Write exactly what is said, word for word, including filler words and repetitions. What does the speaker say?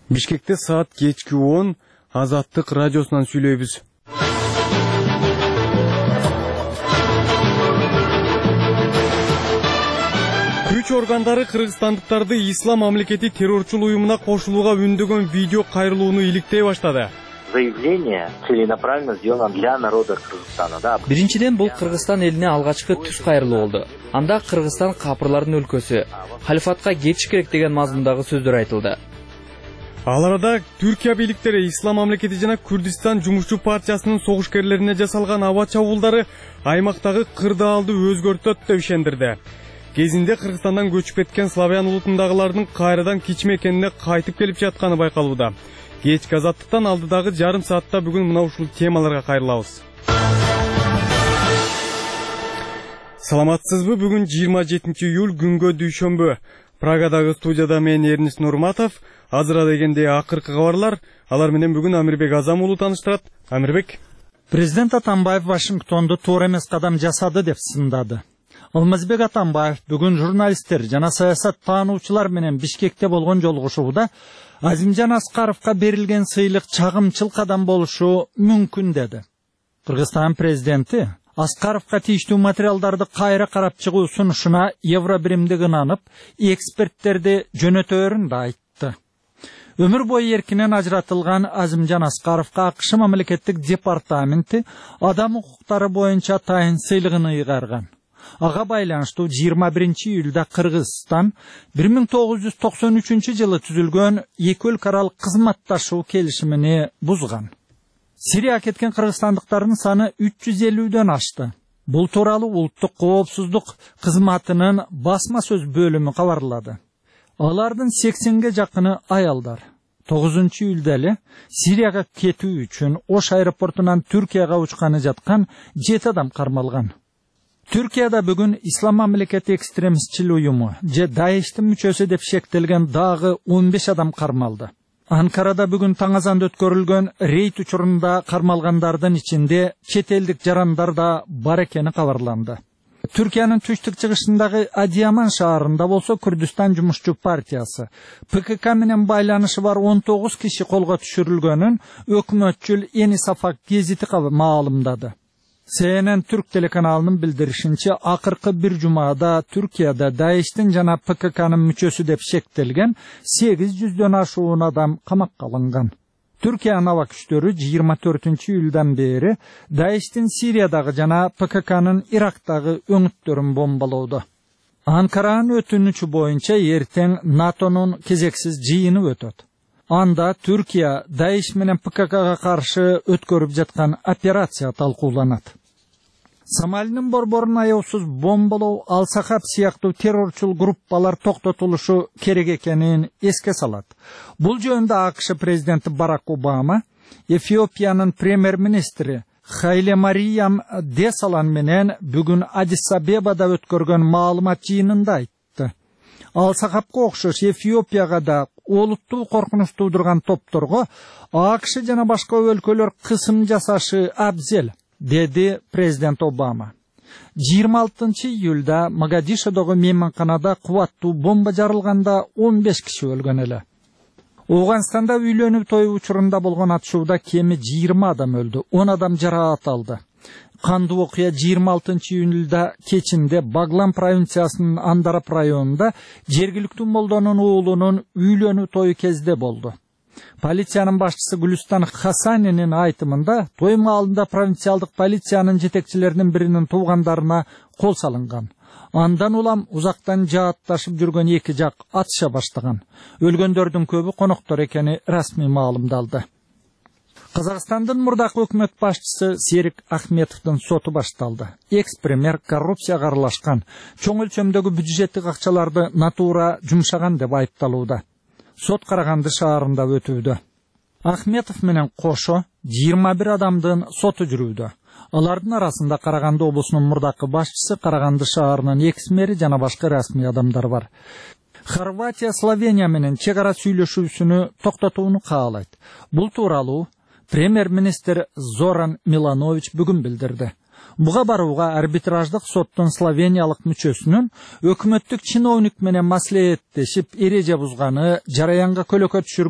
Бишкекте саат кечки он Азаттык радиосунан сүйлөйбүз. Күч органдары кыргызстандыктарды ислам мамлекети террорчул уюмуна кошулууга үндөгөн видео кайрылууну иликтей баштады. Заявление целенаправленно сделано для народа Кыргызстана, да. Биринчиден бул Кыргызстан элине алгачкы түз кайрылуу болду. Анда Кыргызстан капырлардын өлкөсү, халифатка кетиш керек деген мазмундагы сөздөр айтылды. Ал арада Түркия бийликтери Ислам мамлекети жана Күрдистан жумушчу партиясынын согушкерлерине жасалган аба чабуулдары аймактагы кырдаалды өзгөртөт деп ишендирди. Кезинде Кыргызстандан көчүп кеткен славян улутундагылардын кайрадан кич мекенине кайтып келип жатканы байкалууда. Кечки Азаттыктан алдыдагы жарым саатта бүгүн мына ушул темаларга кайрылабыз. Саламатсызбы? Бүгүн жыйырма жетинчи июль күнгө дүйшөмбү. Прагадагы студияда мен Эрнис Нурматов, азыра дегенде акыркы кабарлар, алар менен бүгүн Амирбек Азам уулу тааныштырат. Амирбек. Президент Атамбаев Вашингтонду туура эмес кадам жасады деп сындады. Алмазбек Атамбаев бүгүн журналисттер жана саясат таануучулар менен Бишкекте болгон жолугушууда Азимжан Аскаровго берилген сыйлык чагымчыл кадам болушу мүмкүн деди. Кыргызстан президенти Аскаровго тийиштүү материалдарды кайра карап чыгуу сунушуна евро биримди ынанып, эксперттерди жөнөтөөрүн да айтты. Өмүр бою эркинен ажыратылган Азимжан Аскаровго АКШ мамлекеттик департаменти адам укуктары боюнча тайын сыйлыгын ыйгарган. Ага байланыштуу жыйырма биринчи июлда Кыргызстан бир миң тогуз жүз токсон үчүнчү жылы түзүлгөн эки өлкө аралык кызматташуу келишимини бузган. Сирияга кеткен кыргызстандыктардын саны үч жүз элүүдөн ашты. Бул тууралуу улуттук коопсуздук кызматынын басма сөз бөлүмү кабарлады. Алардын сексенге жакыны аялдар. тогузунчу июлда эле Сирияга кетүү үчүн Ош аэропортунан Түркияга учканы жаткан жети адам кармалган. Түркияда бүгүн Ислам мамлекети экстремистчил уюму же Даиштин мүчөсү деп шектелген дагы он беш адам кармалды. Анкарада бүгүн таң азанда өткөрүлгөн рейд учурунда кармалгандардын ичинде чет элдик жарандар да бар экени кабарланды. Түркиянын түштүк чыгышындагы Адияман шаарында болсо Күрдистан жумушчу партиясы ПКК менен байланышы бар он тогуз киши колго түшүрүлгөнүн өкмөтчүл Ени Сафак гезити маалымдады. С Н Н Түрк телеканалынын билдиришинче, акыркы бир жумада Түркияда Даиштин жана ПККнын мүчөсү деп шектелген сегиз жүздөн ашуун адам камакка алынган. Түркиянын аба күчтөрү жыйырма төртүнчү июлдан бери Даиштин Сириядагы жана ПККнын Ирактагы өңүттөрүн бомбалоодо. Анкаранын өтүнүчү боюнча эртең НАТОнун кезексиз жыйыны өтөт. Анда Түркия Даиш менен ПККга каршы өткөрүп жаткан операция талкууланат. Сомалинин борборун аяусуз бомбалоо, Ал-Сахаб сыяктуу террорчул группалар токтотулушу керек экенин эске салат. Бул жөнүндө АКШ президенти Барак Обама Эфиопиянын премьер-министри Хайле Мариям Десалан менен бүгүн Адис-Абебада өткөргөн маалымат жыйынында айтты. Ал-Сахабга окшош Эфиопияга да олуттуу коркунуч туудурган топторго АКШ жана башка өлкөлөр кысым жасашы абзел, деди президент Обама. жыйырма алтынчы июлда Могадишодогу мейманканада кубаттуу бомба жарылганда он беш киши өлгөн эле. Ооганстанда үйлөнүү тою учурунда болгон атышууда кеми жыйырма адам өлдү, он адам жараат алды. Кандуу окуя жыйырма алтынчы июлда кечинде Баглан провинциясынын Андарап районунда жергиликтүү молдонун уулунун үйлөнүү тою кезде болду. Полициянын башчысы Гүлүстан Хасанинин айтымында, той маалында провинциалдык полициянын жетекчилеринин биринин туугандарына кол салынган. Андан улам узактан жаатташып жүргөн эки жак атыша баштаган. Өлгөндөрдүн көбү коноктор экени расмий маалымдалды. Казакстандын мурдакы өкмөт башчысы Серик Ахметовдун соту башталды. Экс-премьер коррупцияга аралашкан, чоң өлчөмдөгү бюджеттик акчаларды натура жумшаган деп айыпталууда. Сот Караганды шаарында өтүүдө. Ахметов менен кошо жыйырма бир адамдын соту жүрүүдө. Алардын арасында Караганды облусунун мурдакы башчысы, Караганды шаарынын экс-мэри жана башка расмий адамдар бар. Хорватия Словения менен чек ара сүйлөшүүсүнү токтотууну каалайт. Бул тууралуу премьер-министр Зоран Миланович бүгүн билдирди. Буга барууга арбитраждык соттун словениялык мүчөсүнүн өкмөттүк чиновник менен маслихаттешип эреже бузганы, жараянга көлөкө түшүргөн